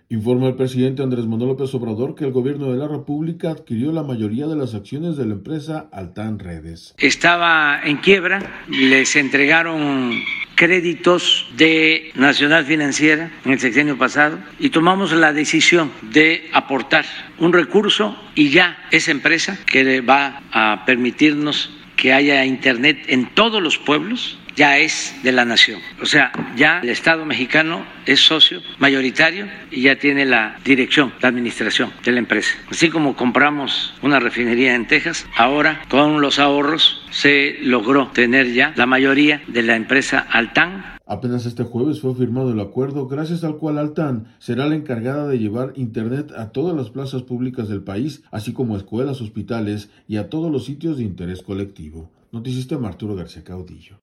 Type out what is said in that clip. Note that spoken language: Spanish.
Informa el presidente Andrés Manuel López Obrador que el gobierno de la República adquirió la mayoría de las acciones de la empresa Altán Redes. Estaba en quiebra, les entregaron créditos de Nacional Financiera en el sexenio pasado y tomamos la decisión de aportar un recurso y ya esa empresa que va a permitirnos que haya internet en todos los pueblos ya es de la nación. O sea, ya el Estado mexicano es socio mayoritario y ya tiene la dirección, la administración de la empresa. Así como compramos una refinería en Texas, ahora con los ahorros se logró tener ya la mayoría de la empresa Altán. Apenas este jueves fue firmado el acuerdo gracias al cual Altán será la encargada de llevar internet a todas las plazas públicas del país, así como a escuelas, hospitales y a todos los sitios de interés colectivo. Noticista Arturo García Caudillo.